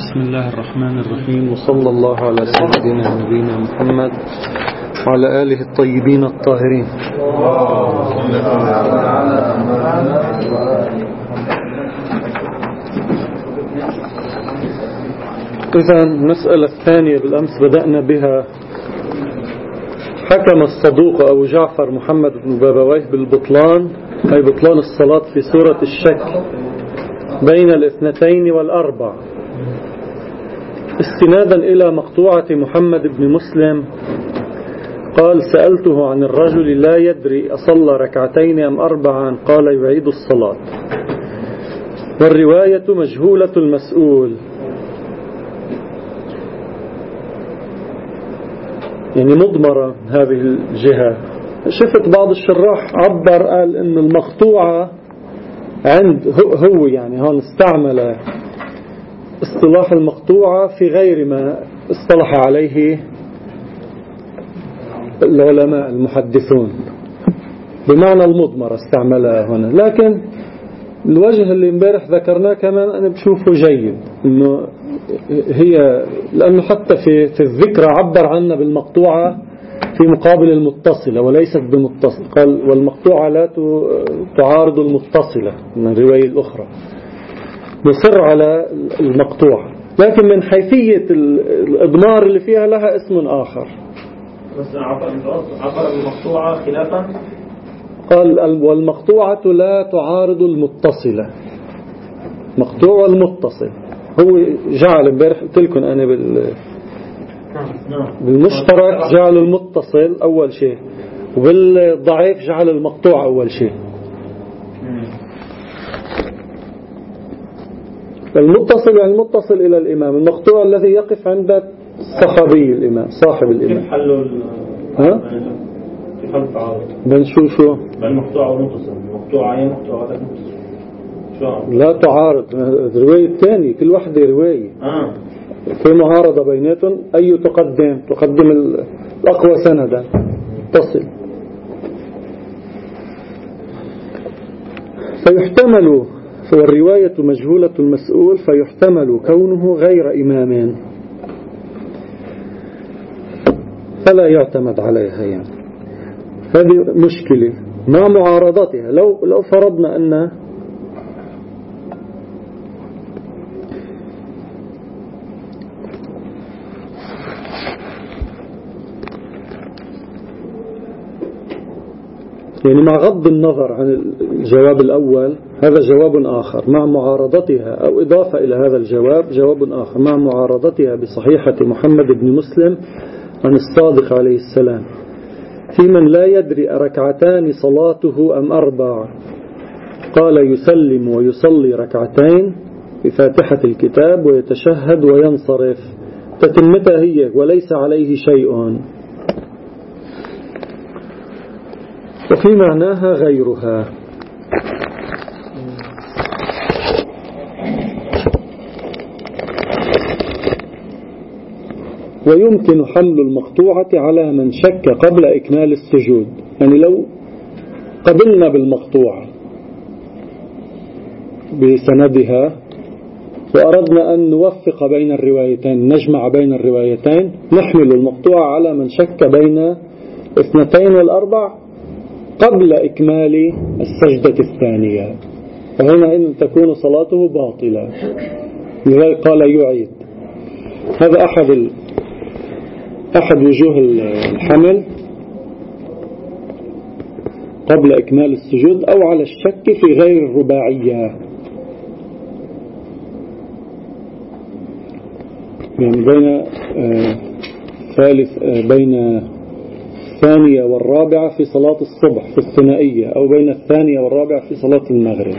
بسم الله الرحمن الرحيم، وصلى الله على سيدنا نبينا محمد وعلى آله الطيبين الطاهرين. إذا المسألة الثانية بالأمس بدأنا بها. حكم الصدوق أبو جعفر محمد بن بابويه بالبطلان، أي بطلان الصلاة في سورة الشك بين الاثنتين والأربع، استنادا إلى مقطوعة محمد بن مسلم. قال: سألته عن الرجل لا يدري أصلى ركعتين أم أربعا، قال: يعيد الصلاة. والرواية مجهولة المسؤول، يعني مضمرة هذه الجهة. شفت بعض الشراح عبر قال إن المقطوعة عند هو يعني هون استعمل اصطلاح المقطوعة في غير ما اصطلح عليه العلماء المحدثون، بمعنى المضمرة استعملها هنا. لكن الوجه اللي امبارح ذكرناه كمان أنا بشوفه جيد، إنه هي لأنه حتى في الذكر عبر عنها بالمقطوعة في مقابل المتصلة وليست بمتصل. قال: والمقطوعة لا تعارض المتصلة من الرواية الأخرى. نصر على المقطوعة، لكن من حيثية الإضمار اللي فيها لها اسم آخر. بس عبر المقطوعة خلافا. قال: والمقطوعة لا تعارض المتصلة. مقطوع والمتصل هو جعل امبارح قلت لكم أنا بالمشترك جعل المتصل أول شيء، وبالضعيف جعل المقطوع أول شيء. المتصل يعني المتصل إلى الإمام، المقطوع الذي يقف عند الصحابي الإمام صاحب الإمام. كيف حلوا كيف حل التعارض بين شو بين المقطوع والمتصل؟ المقطوع عين مقطوع متصل لا تعارض. الرواية الثانية كل واحدة رواية في معارضة بيناتهم. أي تقدم الأقوى سندا تصل. فيحتمل، والرواية مجهولة المسؤول، فيحتمل كونه غير إمام فلا يعتمد عليها. يعني هذه مشكلة مع معارضتها. لو فرضنا أن يعني مع غض النظر عن الجواب الأول، هذا جواب آخر مع معارضتها، أو إضافة إلى هذا الجواب جواب آخر مع معارضتها بصحيحة محمد بن مسلم عن الصادق عليه السلام في من لا يدري ركعتان صلاته أم أربع. قال: يسلم ويصلي ركعتين بفاتحة الكتاب ويتشهد وينصرف، تتمتها هي وليس عليه شيء، وفي معناها غيرها. ويمكن حمل المقطوعة على من شك قبل إكمال السجود. يعني لو قبلنا بالمقطوعة بسندها وأردنا أن نوفق بين الروايتين، نجمع بين الروايتين، نحمل المقطوعة على من شك بين اثنتين والأربع قبل إكمال السجدة الثانية، فهنا إن تكون صلاته باطلة. لذلك قال: يعيد. هذا أحد وجوه الحمل قبل إكمال السجود، أو على الشك في غير الرباعية، يعني بين الثانية والرابعة في صلاة الصبح في الثنائية، أو بين الثانية والرابعة في صلاة المغرب.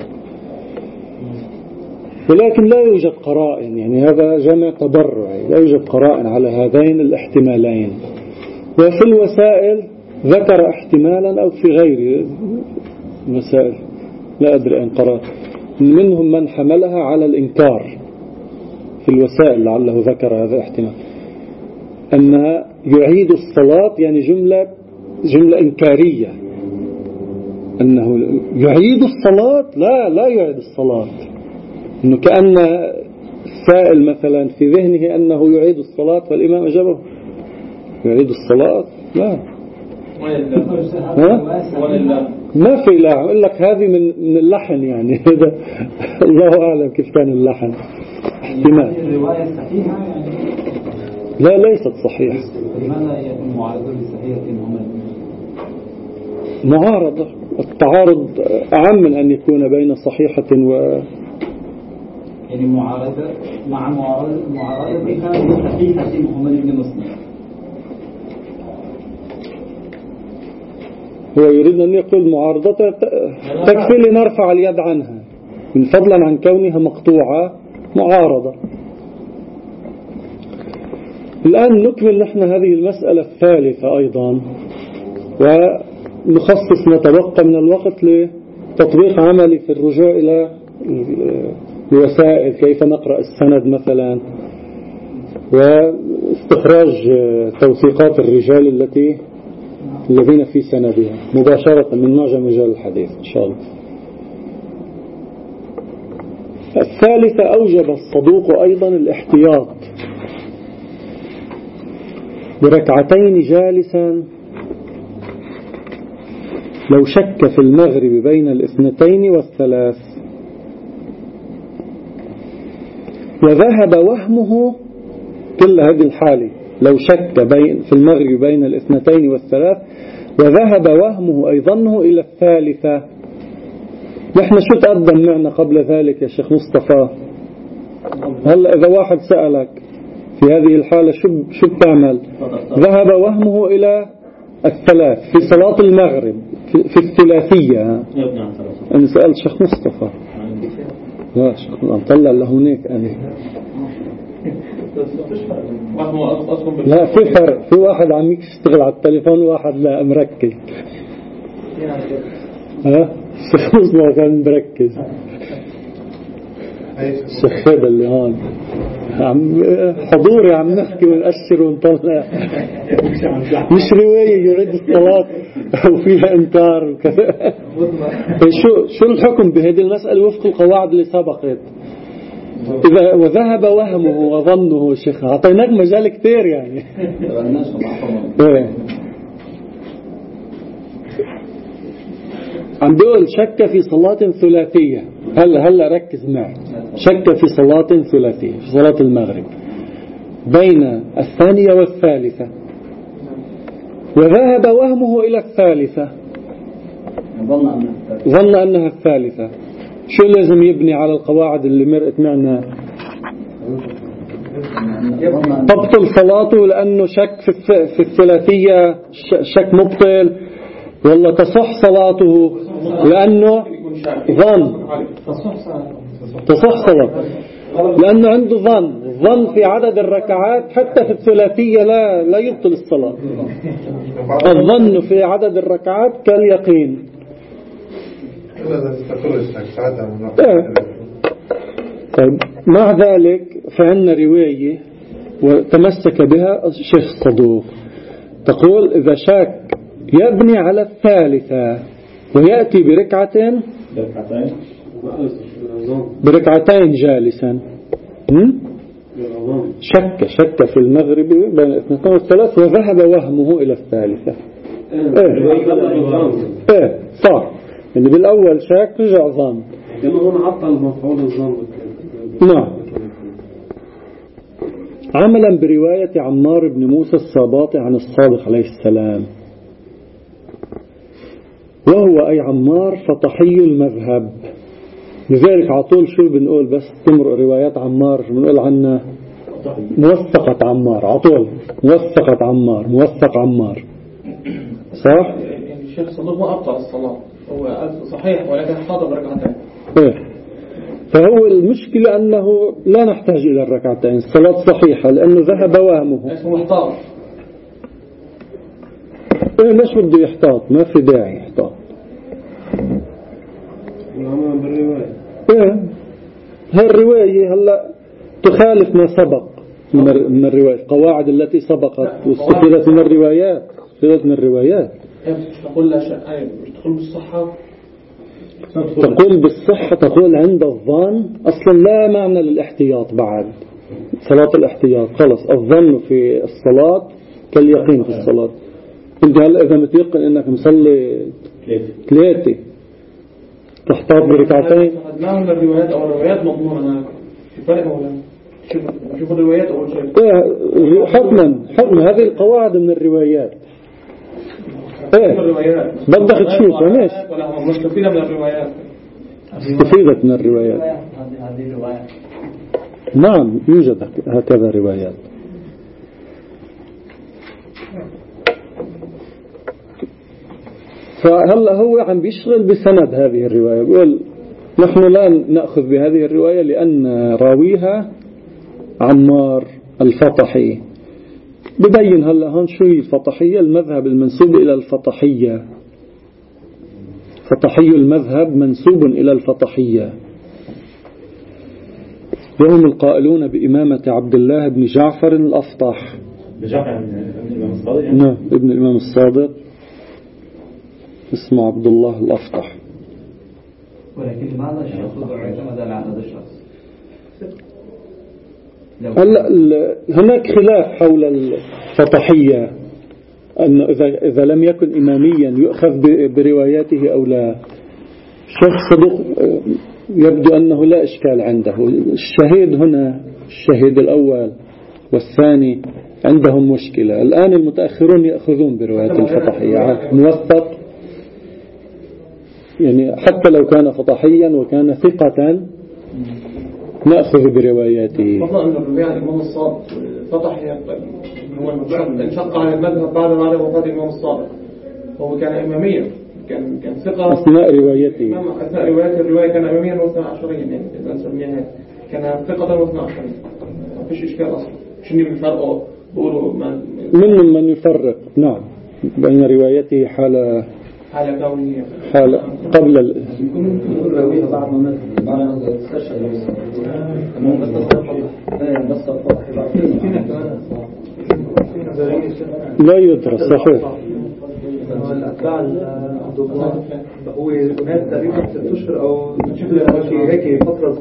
ولكن لا يوجد قرائن، يعني هذا جمع تبرعي، لا يوجد قرائن على هذين الاحتمالين. وفي الوسائل ذكر احتمالا، أو في غير المسائل لا أدري أن قرأت، منهم من حملها على الإنكار في الوسائل، لعله ذكر هذا الاحتمال، أن يعيد الصلاة يعني جملة إنكارية، أنه يعيد الصلاة. لا يعيد الصلاة، إنه كأن السائل مثلا في ذهنه أنه يعيد الصلاة والإمام أجابه يعيد الصلاة؟ لا. ما في لا. أقول لك هذه من اللحن يعني. هذا الله أعلم كيف كان اللحن. احتمال. الرواية صحيحة يعني؟ لا ليست صحيحة. لماذا يكون معارضة بصحيحة معارضة. التعارض أعم من أن يكون بين صحيحة يعني معارضة مع معارضتها بصحيحة محمد بن مسلم. هو يريد أن يقول معارضته تكفي لنرفع اليد عنها من فضلا عن كونها مقطوعة معارضة. الآن نكمل نحن هذه المسألة الثالثة أيضا ونخصص ما تبقى من الوقت لتطبيق عملي في الرجوع إلى الوسائل كيف نقرأ السند مثلا واستخراج توثيقات الرجال الذين في سندها مباشرة من معجم رجال الحديث إن شاء الله. الثالثة أوجب الصدوق أيضا الاحتياط بركعتين جالسا لو شك في المغرب بين الاثنتين والثلاث وذهب وهمه. كل هذه الحالة لو شك في المغرب بين الاثنتين والثلاث وذهب وهمه أي ظنه إلى الثالثة. نحن شو تقدم معنا قبل ذلك يا شيخ مصطفى؟ هلأ إذا واحد سألك في هذه الحالة شو بتعمل؟ ذهب وهمه إلى الثلاث في صلاة المغرب في الثلاثية. أنا سألت شيخ مصطفى. لا شيخ نطلع لهونيك أنا. لا في فرق. في واحد عم يشتغل على التليفون وواحد لا مركز. شيخ مصطفى كان مركز. الشيخ هذا اللي هون حضوري عم نحكي ونأشر ونطلع مش رواية يعيد الصلاة وفيها انكار وكذا. شو الحكم بهذه المسألة وفق القواعد اللي سبقت؟ إذا وذهب وهمه وظنه شيخ أعطيناك مجال كتير يعني. عم بيقول شك في صلاة ثلاثية. هلا ركز معي. شك في صلاة ثلاثية في صلاة المغرب بين الثانية والثالثة وذهب وهمه إلى الثالثة ظن أنها الثالثة. شو لازم يبني على القواعد اللي مرقت معنا؟ تبطل صلاته لأنه شك في الثلاثية شك مبطل ولا تصح صلاته لأنه ظن تصح صلاته لأنه عنده ظن في عدد الركعات حتى في الثلاثية لا يبطل الصلاة. الظن في عدد الركعات كاليقين. طيب مع ذلك فعندنا رواية وتمسك بها الشيخ صدوق تقول إذا شك يبني على الثالثة ويأتي بركعتين جالسا. شك في المغرب بين الاثنتين والثلاث وذهب وهمه إلى الثالثة. صح يعني بالأول شك رجع ظن كما هو عطل مفعول الظن. نعم. عملا برواية عمار بن موسى الصاباطي عن الصادق عليه السلام وهو أي عمار فطحي المذهب. لذلك عطول شو بنقول بس تمرق روايات عمار بنقول عنها موثقة عمار عطول موثق عمار صح؟ يعني الشيخ صدوق ما أبطل الصلاة هو صحيح ولكن حاضر بركعتين. فهو المشكلة أنه لا نحتاج إلى الركعتين الصلاة صحيحة لأنه ذهب وهمه. اسمه محتاط. ليش بده يحتاط؟ ما في داعي يحتاط. هاي الرواية هلا تخالف ما سبق من الرواية القواعد التي سبقت واستفيدت من الروايات. تقول لا شيء تدخل بالصحة تقول بالصحة، تقول عند الظن. أصلا لا معنى للاحتياط بعد صلاة الاحتياط، خلص الظن في الصلاة كاليقين في الصلاة. انت هلأ إذا متيقن انك مصلي 3 تحتاط بركعتين. ما من الروايات أو الروايات مضمونة في فرق ولا شوف الروايات أول شيء حكما هذه القواعد من الروايات. الروايات بدك تشوفها ماشي. ولا مستفيدة من الروايات؟ استفيدت من الروايات. نعم يوجد هكذا روايات. فهلا هو عم بيشغل بسند هذه الرواية، بيقول نحن لا نأخذ بهذه الرواية لأن راويها عمار الفطحي. ببين هلا هون شو هي الفطحية، المذهب المنسوب إلى الفطحية. فطحي المذهب منسوب إلى الفطحية، وهم القائلون بإمامة عبد الله بن جعفر الأفطح. نعم ابن الإمام الصادق اسمه عبد الله الأفطح. ولكن لماذا الشخص اعتمد على هذا الشخص؟ هلا هناك خلاف حول الفطحية، أن إذا لم يكن إماميا يؤخذ برواياته أو لا. الشيخ صدوق يبدو أنه لا إشكال عنده. الشهيد هنا، الشهيد الأول والثاني عندهم مشكلة. الآن المتأخرون يأخذون برواية الفطحية موثق، يعني حتى لو كان فطحيا وكان ثقة نأخذ برواياته. والله أن الرواية الإمام الصادق فطحي هو انشق على المذهب بعد وفاة الإمام الصادق، وهو كان إماميا، كان ثقة أثناء روايته. أثناء رواية الرواية كان إماميا واثنى عشريا، يعني إذا نسميها كان ثقة واثنى عشريا. ما فيش إشكال أصلا. شنو بيفرقوا؟ بيقولوا منهم من يفرق نعم بين روايته حالة كونية، حالة قبل يكون راويها بعد ما استشهد بس لا يدرس صحيح. الأتباع عبد الله هو هناك تقريبا 6 أشهر أو هيك فترة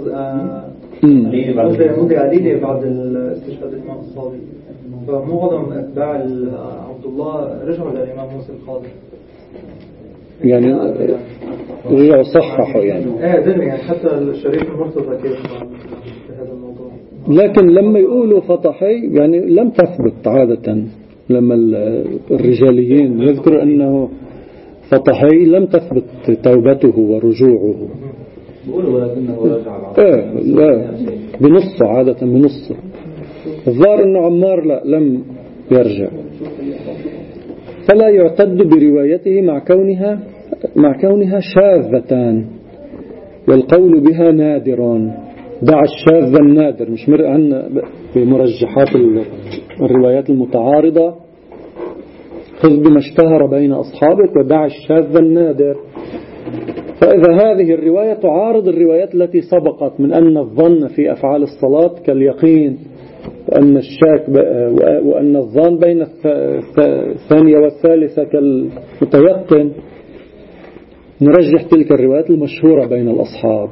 مدة قليلة بعد استشهاد الإمام الصادق، فمعظم أتباع عبد الله رجعوا للإمام موسى القاضي، يعني رجعوا صححوا يعني. يعني حتى الشريف المرتضى كيف في هذا الموضوع. لكن لما يقولوا فطحي يعني لم تثبت عادة. لما الرجاليين يذكر أنه فطحي لم تثبت توبته ورجوعه. بيقولوا ولكنه رجع لا بنصه، عادة بنصه. الظاهر أنه عمار لا لم يرجع، فلا يعتد بروايته مع كونها شاذة، والقول بها نادر. دع الشاذ النادر، مش مرق عنا بمرجحات الروايات المتعارضة. خذ بما اشتهر بين أصحابك ودع الشاذ النادر. فإذا هذه الرواية تعارض الروايات التي سبقت من أن الظن في أفعال الصلاة كاليقين، وأن الشاك وأن الظن بين الثانية والثالثة كالمتيقن، نرجح تلك الروايات المشهورة بين الأصحاب.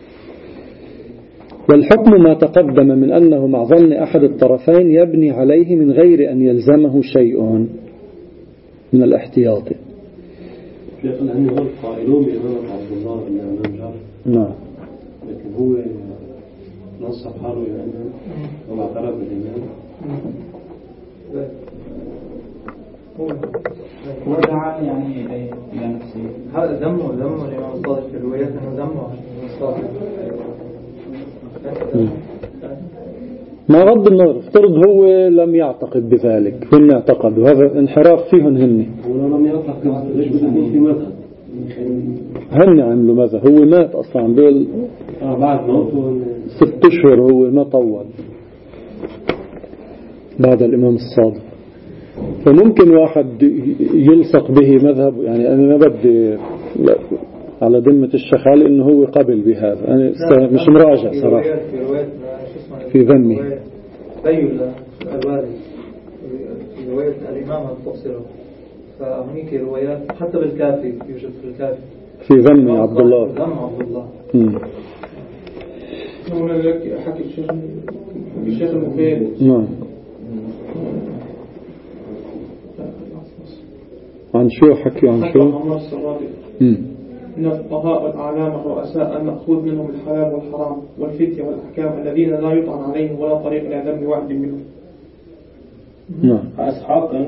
والحكم ما تقدم من أنه مع ظن أحد الطرفين يبني عليه من غير أن يلزمه شيء من الاحتياط. شيخ لأنه هو القائلون بإمامة عبد الله بن الإمام جعفر. نعم. لكن هو نصب حاله يعني وما اعترف بالإمام. ودعا يعني إلى نفسه. هذا ذمه الإمام الصادق في الروايات، أنه ذمه الصادق. ما غض النظر، افترض هو لم يعتقد بذلك، هن اعتقدوا، هذا انحراف فيهم هن. ولو لم يعتقد ليش بيكون في مذهب؟ هن عملوا ماذا؟ هو مات أصلا بيقول بعد موته 6 أشهر، هو ما طول بعد الإمام الصادق. فممكن واحد يلصق به مذهب، يعني أنا ما بدي على ذمة الشيخ علي إنه هو قبل بهذا، أنا مش مراجع صراحة في ذمي. الوالي في رواية الإمام المقصرة، فهناك روايات حتى بالكافي، يوجد في الكافي في ذم عبد الله. هنا لك حكي الشيخ المفيد. نعم. عن شو حكي عن شو؟ إن الفقهاء والأعلام والرؤساء المأخوذ منهم الحلال والحرام والفتية والأحكام الذين لا يطعن عليهم ولا طريق إلى ذنب واحد منهم. نعم. أصحاب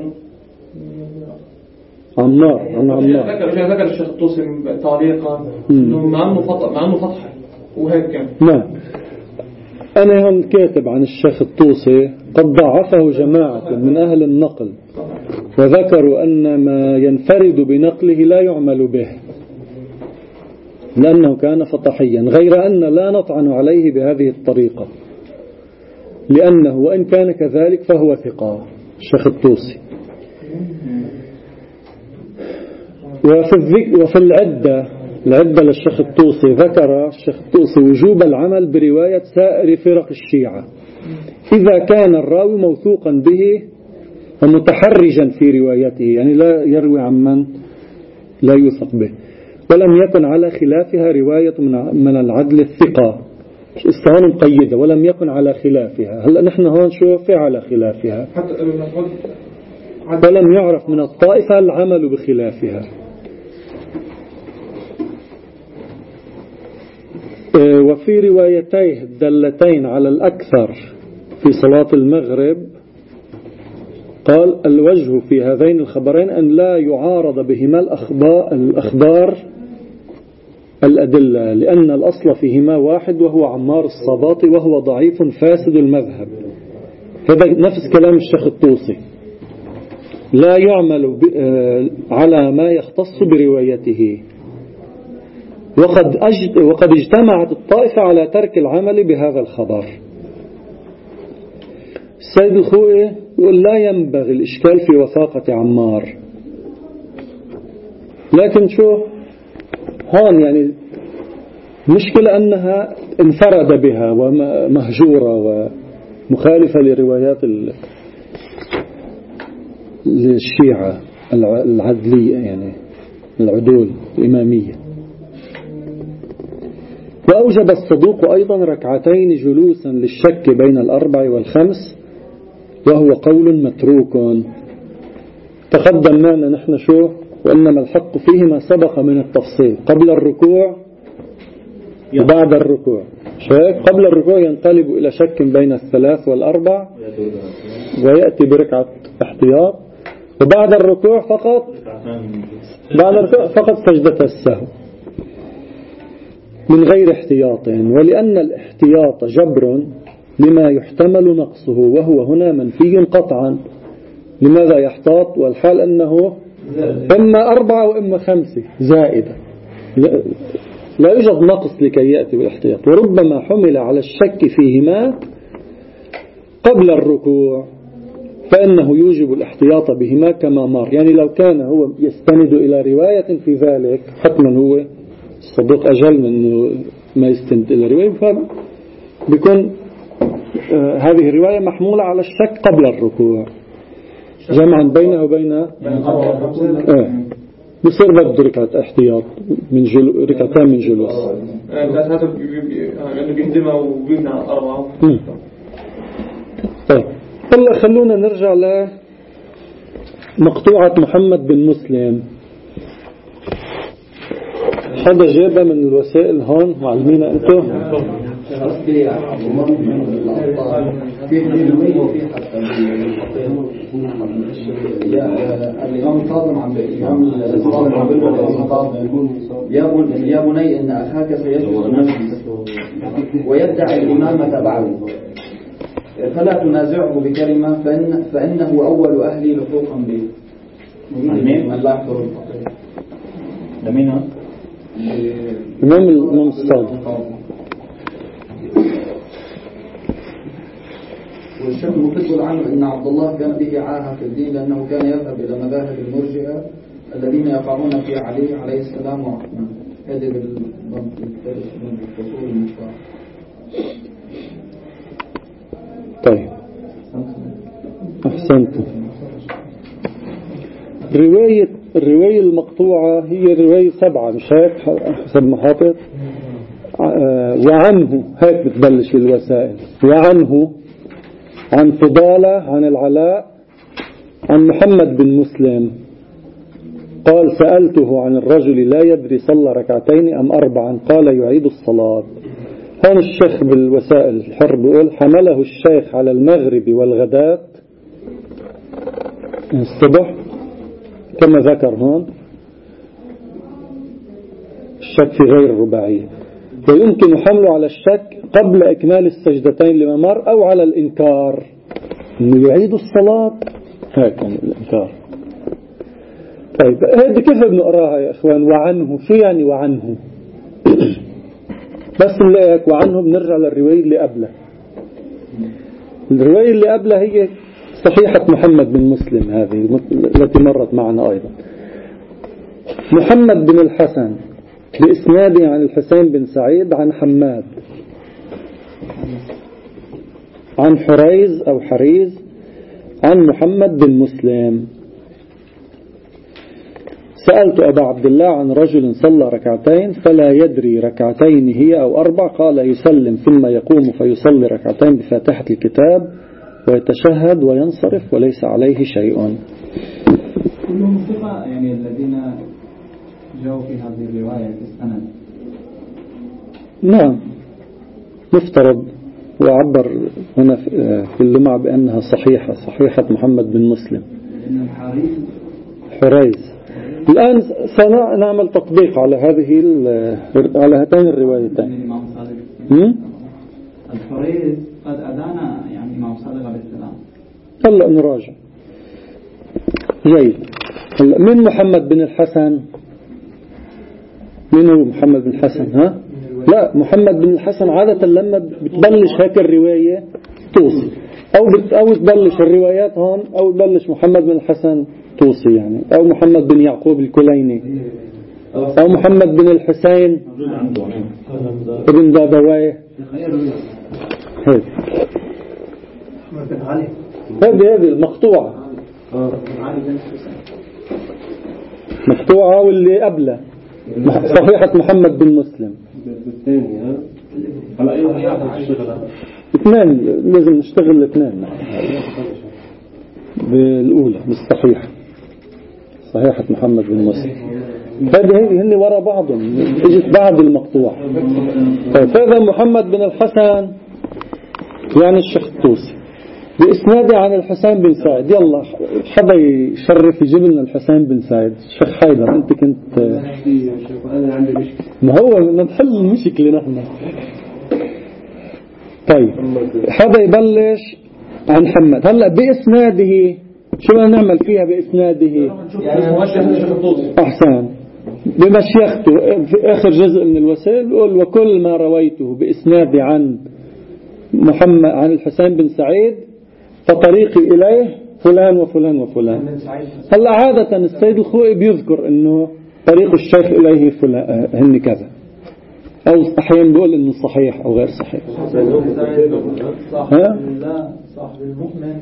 عمار. ذكر الشيخ الطوسي تعليقا إنه مع أنه فتح وهيك كان. نعم. أنا هون كاتب عن الشيخ الطوسي قد ضعفه جماعة من أهل النقل وذكروا أن ما ينفرد بنقله لا يعمل به لأنه كان فطحيا، غير أن لا نطعن عليه بهذه الطريقة لأنه وإن كان كذلك فهو ثقة الشيخ الطوسي. وفي العدة للشيخ الطوسي ذكر الشيخ الطوسي وجوب العمل برواية سائر فرق الشيعة إذا كان الراوي موثوقا به ومتحرجا في روايته، يعني لا يروي عن من لا يوثق به، ولم يكن على خلافها رواية من العدل الثقة. استهان مقيدة ولم يكن على خلافها. هلأ نحن هون شو في على خلافها، ولم يعرف من الطائفة العمل بخلافها. وفي روايتيه الدلتين على الأكثر في صلاة المغرب قال الوجه في هذين الخبرين أن لا يعارض بهما الأخبار الأدلة، لأن الأصل فيهما واحد وهو عمار الصباطي وهو ضعيف فاسد المذهب. هذا نفس كلام الشيخ الطوسي، لا يعمل على ما يختص بروايته. وقد اجتمعت الطائفة على ترك العمل بهذا الخبر. السيد الخوئي يقول لا ينبغي الإشكال في وثاقة عمار، لكن شو هون يعني مشكلة أنها انفرد بها ومهجورة ومخالفة لروايات الشيعة العدلية، يعني العدول الإمامية. وأوجب الصدوق أيضا ركعتين جلوسا للشك بين الأربع والخمس، وهو قول متروك. تقدم معنا نحن شو وإنما الحق فيه ما سبق من التفصيل قبل الركوع وبعد الركوع. شايف قبل الركوع ينقلب إلى شك بين الثلاث والأربع ويأتي بركعة احتياط، وبعد الركوع فقط سجدة السهو من غير احتياط. ولأن الاحتياط جبر لما يحتمل نقصه، وهو هنا منفي قطعا. لماذا يحتاط والحال أنه إما 4 وإما 5 زائدة، لا يوجد نقص لكي يأتي بالاحتياط. وربما حمل على الشك فيهما قبل الركوع فإنه يوجب الاحتياط بهما كما مر. يعني لو كان هو يستند إلى رواية في ذلك حتما هو الصدوق أجل من أنه ما يستند إلى رواية، فبيكون هذه الرواية محمولة على الشك قبل الركوع جمعا بينه وبين بصير بده ركعة احتياط من ركعتين من جلوس. هذا بيهدمها وبيبنى 4. طيب هلا خلونا نرجع لمقطوعة محمد بن مسلم. حدا جابها من الوسائل هون معلمينا انتو؟ الإمام الكاظم عم يا بني إن أخاك سيجلس نفسه ويدعي الإمامة بعده فلا تنازعه بكلمة فإنه أول أهلي لحوقا به. من لا يحضر الفقيه لمنها الإمام الصادق. والشيخ المقدس عنه أن عبد الله كان به عاهة في الدين لأنه كان يذهب إلى مذاهب المرجئة الذين يقعون في علي عليه السلام وعثمان. هذه بالفصول المشروع. طيب أحسنت. رواية الرواية المقطوعة هي رواية 7 مش هيك حسب ما حاطط. وعنه هيك بتبلش الوسائل. وعنه عن فضالة عن العلاء عن محمد بن مسلم قال سألته عن الرجل لا يدري صلى ركعتين أم 4 قال يعيد الصلاة. هون الشيخ بالوسائل الحر بيقول حمله الشيخ على المغرب والغداة الصبح كما ذكر هون الشك في غير الرباعية، ويمكن حمله على الشك قبل إكمال السجدتين لما مر أو على الإنكار إنه يعيد الصلاة هيك الإنكار. طيب هذه كيف بنقراها يا إخوان؟ وعنه شو يعني وعنه؟ بس نلاقيك وعنه بنرجع للرواية اللي قبلها. الرواية اللي قبلها هي صحيحة محمد بن مسلم هذه التي مرت معنا أيضا. محمد بن الحسن بإسناده عن الحسين بن سعيد عن حماد عن حريز أو حريز عن محمد بن مسلم سألت أبا عبد الله عن رجل صلى ركعتين فلا يدري ركعتين هي أو 4 قال يسلم ثم يقوم فيصلي ركعتين بفاتحة الكتاب ويتشهد وينصرف وليس عليه شيء. كلهم ثقة يعني الذين جاءوا في هذه الرواية في السند. نعم مفترض. وعبر هنا في اللمع بأنها صحيحة محمد بن مسلم. حريز. الآن سنعمل تطبيق على على هاتين الروايتين. الحريز قد أدانا يعني إمام صادق عليه السلام. هلا نراجع. جيد. من محمد بن الحسن؟ من هو محمد بن الحسن؟ ها؟ لا محمد بن الحسن عادة لما بتبلش هيك الرواية توصي أو تبلش الروايات هون أو تبلش محمد بن الحسن توصي يعني أو محمد بن يعقوب الكليني أو محمد بن الحسين ابن دابويه هذه المقطوعة مقطوعة واللي قبله صحيحة محمد بن مسلم. اثنين لازم نشتغل الاثنين. بالأولى بالصحيحة صحيحة محمد بن مسلم. هذه هن وراء بعضهم اجت بعد المقطوع. فهذا محمد بن الحسن يعني الشيخ الطوسي بإسناده عن الحسين بن سعيد. يلا حدا يشرف يجيب لنا الحسين بن سعيد. الشيخ حيدر انت كنت أنا عندي مشكلة. ما هو نحل المشكلة نحن. طيب حدا يبلش عن محمد هلا بإسناده شو بدنا نعمل فيها بإسناده؟ يعني أحسن بمشيخته في آخر جزء من الوسائل يقول وكل ما رويته بإسنادي عن محمد عن الحسين بن سعيد فطريقي إليه فلان وفلان وفلان. هلا عادة السيد الخوئي بيذكر إنه طريق الشيخ إليه فلان هن كذا أو أحيانا بيقول إنه صحيح أو غير صحيح. ها؟ صاحب المؤمن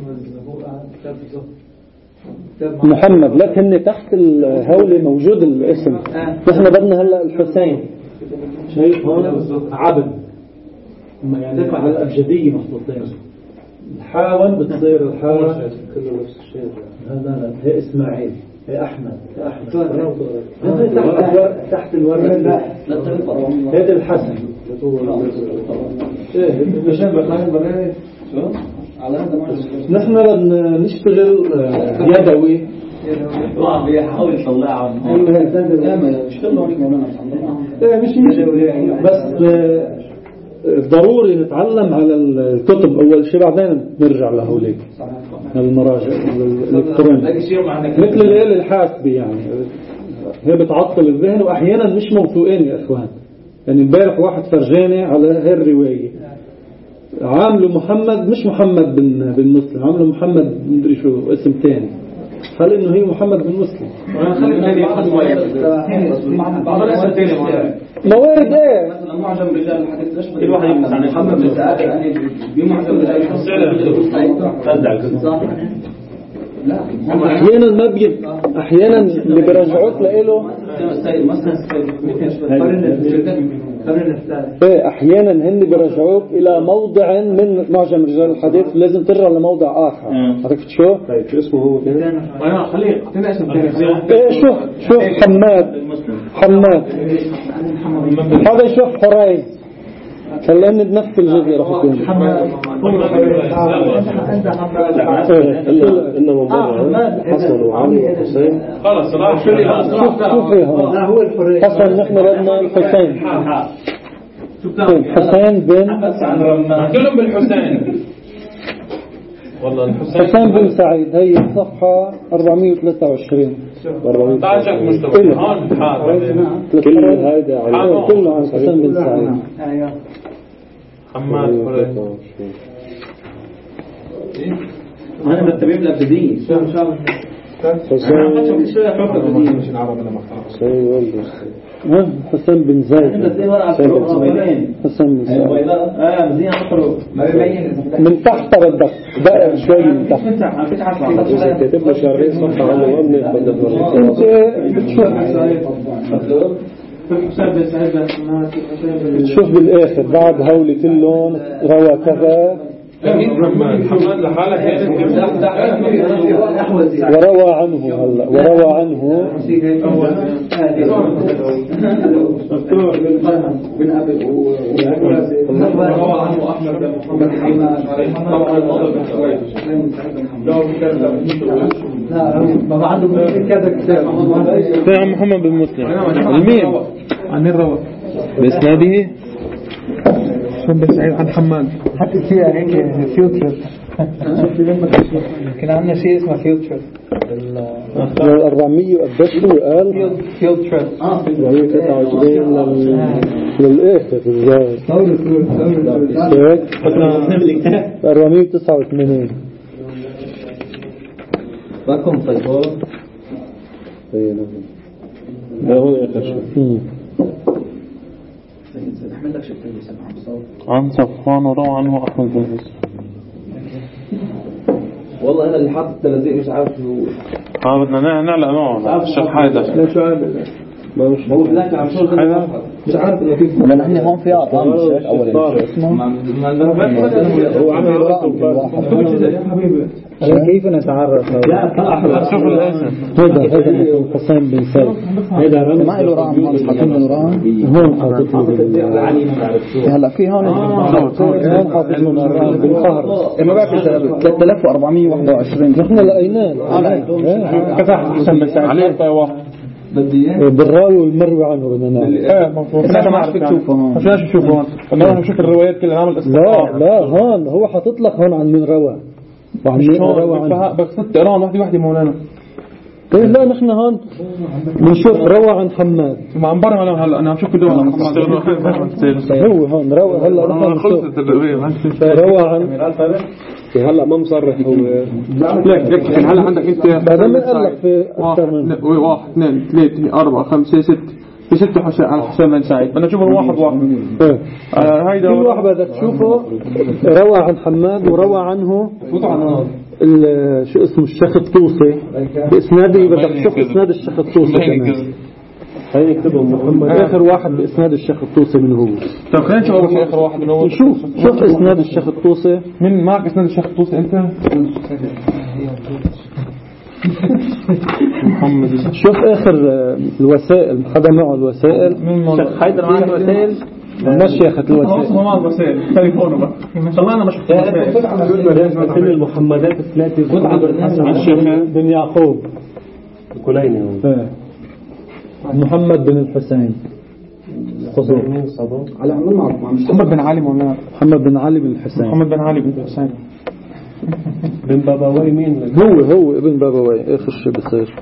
محمد لا هن تحت الهولة موجود الاسم. نحن بدنا هلا الحسين شايف هون عبد يعني تقع على الأبجدية محطوطين الحاون بتصير الحاون كله نفس الشيء. هذا هي إسماعيل هي أحمد تحت الورد هذا الحسن نحن بدنا نشتغل يدوي بيحاول يطلعها بس ضروري نتعلم على الكتب أول شيء بعدين نرجع لهوليك المراجع الإلكترونية مثل الليل الحاسبي يعني هي بتعطل الذهن وأحيانا مش موثوقين يا إخوان. يعني امبارح واحد فرجاني على هاي الرواية عامله محمد مش محمد بن مسلم عامله محمد مدري شو اسم تاني قال إنه هي محمد بن مسلم. موارد ايه مثلا معجم رجال الحديث ليش كل واحد يبحث عن محمد بن سعيد يعني بمعجم رجال الحديث أحيانا ما بيبقى، أحيانا اللي بيرجعوك لإله إيه، أحيانا هن بيرجعوك إلى موضع من معجم رجال الحديث، لازم ترجع لموضع آخر. عرفت شو؟ طيب شو اسمه هو كده؟ خليه اعطينا اسم ثاني. شوف حماد هذا يشوف حريز، خلينا بنفس الجزء راح يكون إنما مرة حسن وعلي وحسين. خلاص راح شوف هو الحريز حسن، نحن بدنا الحسين حسين بن كلهم بالحسين. والله الحسين حسين بن سعيد. هي الصفحة 423. تعال مشتبه هون كل هذا كله عن حسين بن سعيد. حماد أنا متبعين الأبدية. حسين بن زايد. حسين بن زايد من تحت بدك بقى شوي من تحت. انت بتشوف بالاخر بعد هولي كلهم روى كذا وروى عنه. هلا وروى عنه محمد بن مسلم الميم عن الروى بإسناده بن سعيد عن حماد. حتى فيها هيك فيوتشر، كان عندنا شيء اسمه فيوتشر 400 وقديش وقال فيوتشر 429 للآخر بالظاهر 489 باكم طيبور. ده هو آخر شيء. عن صفوان وروى عنه أحمد بن يوسف. والله أنا اللي حاطط التلازيق مش عارف هو. بدنا نعلق معه الشيخ حيدر. لا شو عامل هو لا عم شو مش عارف انه كيف لأن احنا هون في أرقام الشيخ أول هو عامل يا حبيبي. كيف نتعرف؟ لا شوف الاسم هذا حسين بن سعيد. هذا ما له رقم خالص، حاطين له رقم هون حاطط له. هلا في هون حاطط له رقم بالقهر. ما بعرف 3421. نحن لقيناه كفى حسن بن سعيد عليه طيب بالراوي والمروي عنه بدنا نعرف. ما عرفت تشوفه هون. مش عارف تشوفه هون. انا بشوف الروايات كلها نعمل لا هون هو حاطط لك هون عن من روى وعن مين روى عنه. بس تقرأ واحدة مولانا. إيه لا نحن هون بنشوف روى عن حماد. ما عم برم هلا انا عم شوف كده هو هون روى. هلا نحن خلصت روى عن هلا ما مصرح هو. لك هلا عندك انت هذا من قال لك في اكثر من 1 2 3 4 5 6 في 6 حسين بن سعيد. بدنا نشوف الواحد هيدا كل واحد بدك تشوفه روى عن حماد وروى عنه شو اسمه الشيخ الطوسي بإسناده. بدك تشوف إسناد الشيخ الطوسي كمان. هاي يكتبهم محمد آخر واحد بإسناد الشيخ الطوسي من هو. طب خلينا نشوف أول شيء آخر واحد من هو. شوف إسناد الشيخ الطوسي. من معك إسناد الشيخ الطوسي أنت؟ محمد شوف آخر الوسائل. حدا معه الوسائل. الشيخ حيدر معه الوسائل. مشيخة الوسائل. ما الوسائل تليفونه بقى. طلع أنا مش كل المحمدات الثلاثة عن الشيخ بن يعقوب كليني محمد بن الحسين على عمل محمد بن علي مولانا. محمد بن علي بن الحسين. محمد بن علي بن الحسين بن بابوي. مين هو ابن بابوي. آخر شيء بصير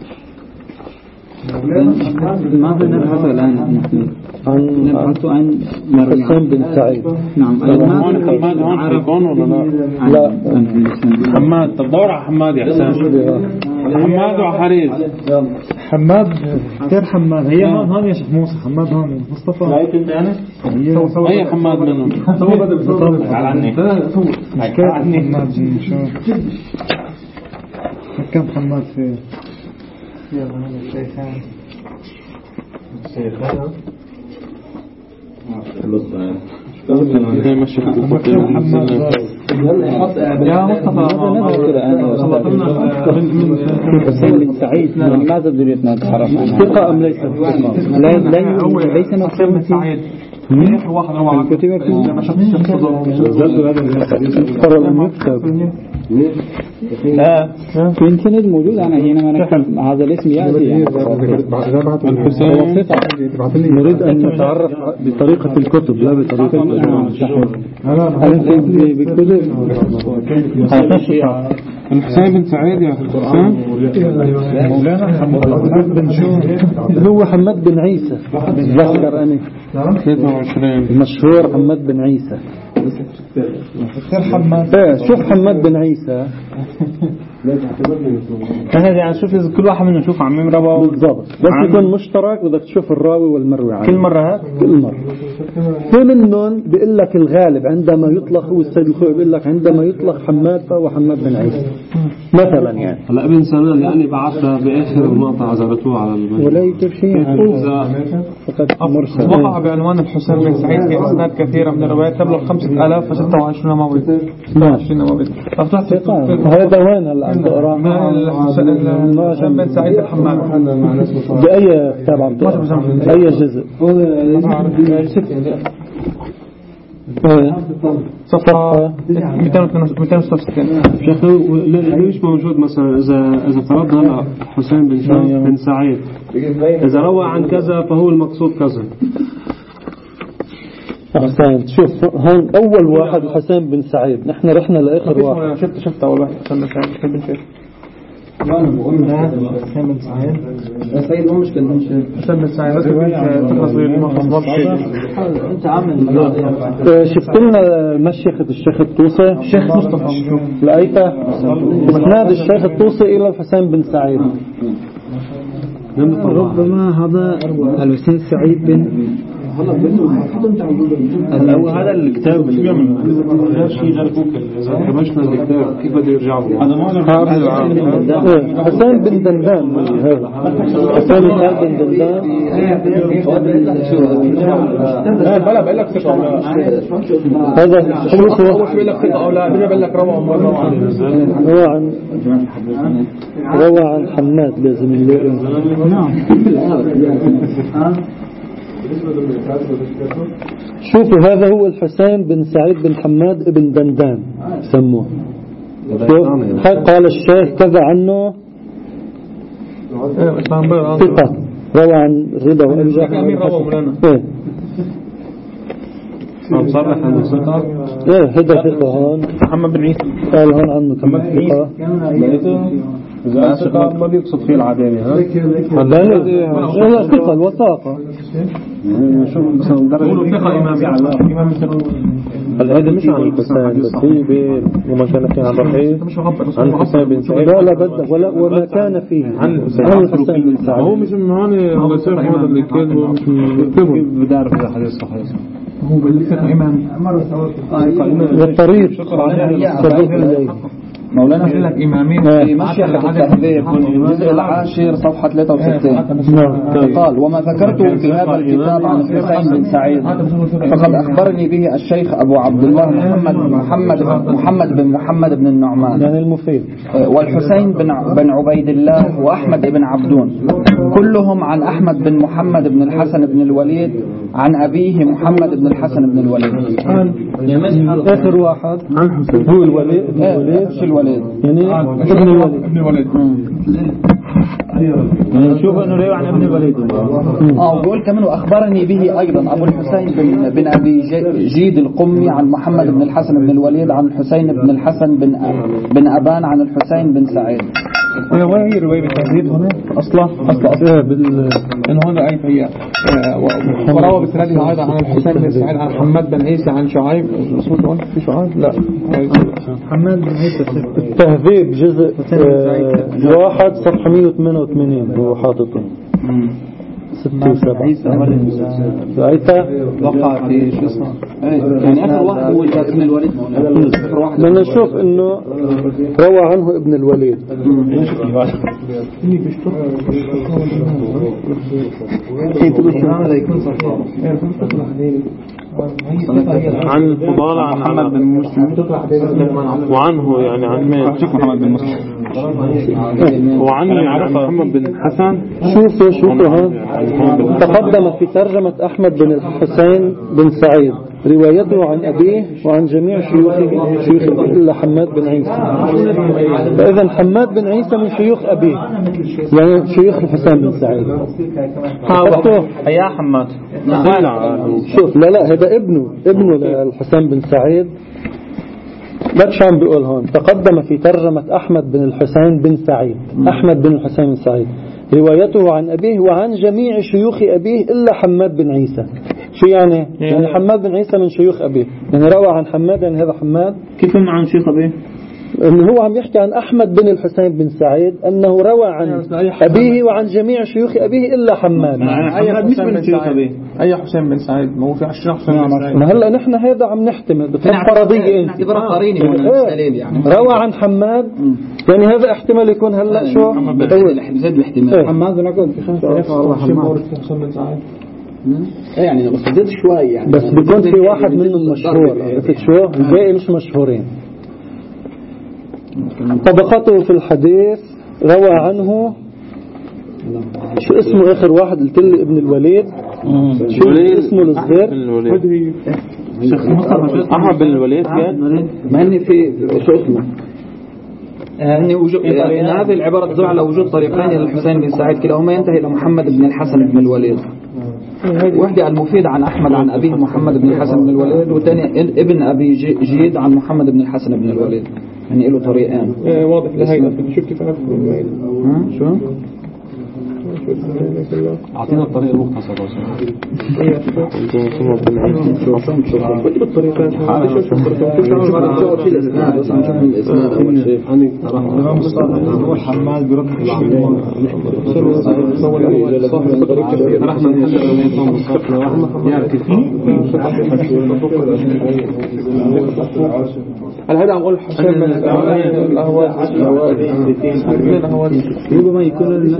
ماذا نبحث الآن؟ نبحث عن حسين بن سعيد. نعم. حماد هون عارفون ولا لا؟ حماد. طب دور على حماد يا حسين. حماد وحريز. حماد غير حماد. هي هون يا شيخ موسى. حماد هون مصطفى. رايك انت يعني؟ اي حماد منهم. سووا بدل بالضبط على عني. سووا عني. كم حماد في يا مصطفى بن سعيد لماذا بدنا نتعرف عنها؟ ثقة أم ليس ثقة؟ ليس مكتوب سعيد كتب لا يمكن موجود. أنا حينما نكتب هذا الاسم يأتي يعني. نريد أن نتعرف بطريقة الكتب لا بطريقة الحسين بن سعيد يا حسين مولانا حماد بن هو حماد بن عيسى ذكر أنا 23 مشهور حماد بن عيسى. شوف حماد بن عيسى يعني شوف كل واحد منهم نشوف عم روى بالضبط، بس يكون مشترك بدك تشوف الراوي والمروي عنه كل مرة هذا كل مرة. في منهم بيقول لك الغالب عندما يطلق، هو السيد الخوي بيقول لك عندما يطلق حماد فهو حماد بن عيسى مثلا يعني. هلا ابن سنان يعني بعثها باخر المقطع عزرتوه على المجلس ولا يكتب شيء فقط مرسل. وقع بعنوان الحسين بن سعيد في أسناد كثيرة من الروايات تبلغ 5026 موعد 26 موعد. هذا وين هلا عم تقرا؟ الحسين بن سعيد الحماد بأي كتاب عم تقرا؟ أي جزء؟ صفحة 266. شيخ ليش موجود مثلا إذا فرضنا هلا حسين بن سعيد إذا روى عن كذا فهو المقصود كذا. أحسن. شوف هون أول واحد الحسين بن سعيد، نحن رحنا لآخر واحد. شفت أول واحد حسين بن سعيد بن شيخ حسين بن سعيد سعيد مو مشكلة حسين بن سعيد تخلص أنت عامل شفت لنا مشيخة الشيخ الطوسي الشيخ مصطفى لقيته اسناد الشيخ الطوسي إلى الحسين بن سعيد. ربما هذا الحسين سعيد بن هذا الكتاب شو بيعمل؟ غير شيء غير جوجل. إذا كمشنا الكتاب كيف بده يرجعوا؟ هذا ما حسين بن دندان. هذا حسين بن دندان. بلا بقول لك ثقة هذا هو شو بيقول لك ثقة أو لا؟ بيقول لك روى عن حماد لازم نلاقي. شوفوا هذا هو الحسين بن سعيد بن حماد بن دندان سموه. قال الشيخ كذا عنه ثقة روى عن رضا وأنجح. صرح أنه ثقة. هذا ثقة هون محمد بن عيسى قال هون عنه كمان ثقة. إذا ثقة ما بيقصد فيه العدالة لا ثقة الوثاقة. شوف مثلا درجة ثقة إمامي هذا مش عن الحسين بس هي وما كان فيه عن رحيل عن الحسين بن سعيد لا بدأ وما كان فيه عن الحسين بن سعيد. هو مش من هون هو سيف هذا اللي كان هو مش كيف بدي أعرف إذا حديث صحيح هو بالثقة إمامي والطريق مولانا يقول لك إمامين في مشيخة التهذيب الجزء العاشر صفحة 63 قال: وما ذكرته في هذا الكتاب عن الحسين بن سعيد فقد أخبرني به الشيخ أبو عبد الله محمد بن محمد بن النعمان يعني المفيد، والحسين بن عبيد الله وأحمد بن عبدون، كلهم عن أحمد بن محمد بن الحسن بن الوليد عن أبيه محمد بن الحسن بن الوليد. آخر واحد عن حسين هو الوليد ابن الوليد يعني ابن الوليد يعني شوف انه روى عن ابن الوليد. وقول كمان واخبرني به ايضا ابو الحسين بن ابي جيد القمي عن محمد بن الحسن بن الوليد عن الحسين بن الحسن بن ابان عن الحسين بن سعيد. وين هي رواية بالتهذيب هنا أصلا إن هنا أي فهي وروى بسنده أيضا عن الحسين بن سعيد عن محمد بن عيسى عن شعيب. في شعيب لا محمد بن عيسى التهذيب جزء 1 صفحة 188 هو حاططه. 6 و7 رأيتها وقع في شو اسمه يعني آخر واحد هو ابن الوليد. بدنا نشوف إنه روى عنه ابن الوليد. عن الفضالة عن محمد بن مسلم وعنه يعني عن مين محمد بن مسلم وعنه يعرف محمد بن حسن. شوفوا ها تقدم في ترجمة أحمد بن الحسين بن سعيد روايته عن أبيه وعن جميع شيوخه إلا حماد بن عيسى. فإذا حماد بن عيسى من شيوخ أبيه يعني شيوخ الحسين بن سعيد. يا حماد شوف لا هذا ابنه الحسين بن سعيد. لا شو عم بيقول هون تقدم في ترجمة أحمد بن الحسين بن سعيد. أحمد بن الحسين بن سعيد روايته عن أبيه وعن جميع شيوخ أبيه إلا حماد بن عيسى. شو يعني حماد بن عيسى من شيوخ أبيه يعني روى عن حماد يعني هذا حماد كيف عن شيخ أبيه إنه هو عم يحكي عن أحمد بن الحسين بن سعيد أنه روى عن أبيه وعن جميع شيوخ أبيه إلا حماد. أي مش من شيوخ أبيه أي حسين بن سعيد مو في 10 حسين بن سعيد. ما هلا نحن هذا عم نحتمل بتفهم فرضية أنت يعني روى عن حماد يعني هذا احتمال يكون هلا شو زاد الاحتمال حماد نقول في 5000 بن سعيد يعني بس زاد شوي يعني بس بيكون في واحد منهم مشهور عرفت شو الباقي مش مشهورين. طبقته في الحديث روى عنه شو اسمه آخر واحد قلت لي ابن الوليد. شو اسمه الصغير أحمد بن الوليد كان ما إني في شو اسمه إن وجود إن هذه العبارة تدل على وجود طريقين للحسين بن سعيد كلاهما ينتهي إلى محمد بن الحسن بن الوليد. واحدة المفيد عن أحمد عن أبيه محمد بن الحسن بن الوليد والثاني ابن أبي جيد عن محمد بن الحسن بن الوليد يعني له طريقين. واضح لهيدا شوف كيف شو أعطينا الطريق المختصر حماد برد هذا نقول حسين بن الأهواز ربما يكون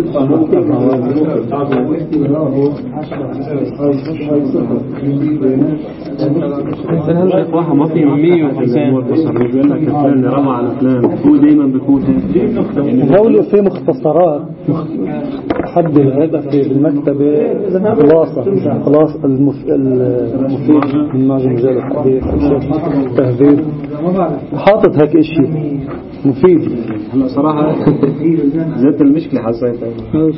الشيخ واحد ما في 150 بيقول لك فلان روى على فلان هو دايما بيكون هول في مختصرات حد هذا في المكتبة خلاص المفيد من معجم رجال الحديث تهذيب حاطط هيك اشي مفيد. هلا صراحة زادت المشكلة حسيتها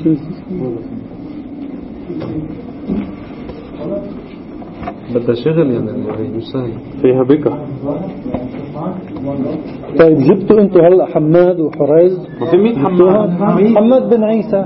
بدها شغل يعني مش سهل فيها بكة. طيب جبتوا انتوا هلا حماد وحريز وفي مين حماد بن عيسى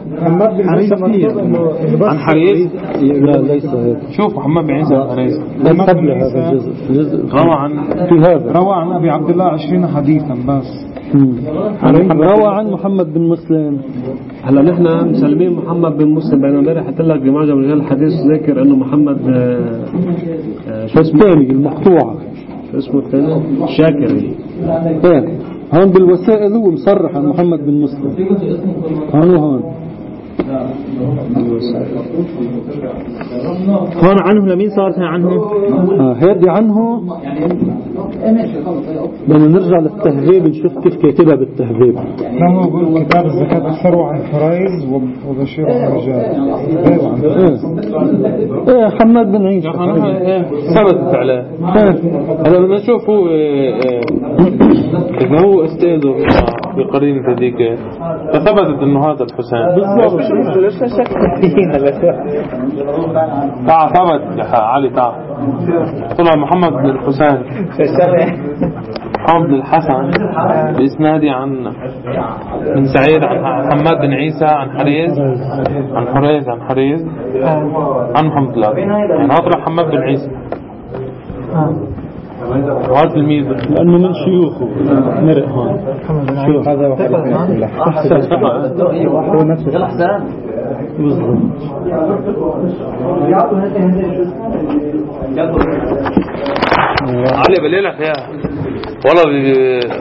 عن حريز لا ليس هيك. شوف محمد بن عيسى عن حريز قبل هذا الجزء روى عن أبي عبد الله 20 حديثا بس. روى عن محمد بن مسلم. هلا نحن مسلمين محمد بن مسلم بينما امبارح قلت لك بمعجم رجال الحديث ذاكر انه محمد شو الثاني المقطوعة شو اسمه الثاني شاكر هون بالوسائل هو مصرح عن محمد بن مسلم هون عنه لمين صارت عنه هيدي عنه بدنا نرجع للتهذيب نشوف كيف كاتبها بالتهذيب. هو يقول كتاب الزكاة أكثر عن حريز وبشير عن رجال حماد بن عيسى ثبتت عليه. هلا بدنا نشوف هو إذا هو استاذه في قرينة هذيك فثبتت إنه هذا الحسين بالضبط. تعال ثبت يا علي تعال طلع محمد بن الحسين محمد بن الحسن بإسنادي عن بن سعيد عن حماد بن عيسى عن حريز عن محمد الله يعني هطلع حماد بن عيسى وهذا تلميذ لأنه من شيوخه مرق هون. هذا هو نفسه بالضبط. علي بالليل فيها والله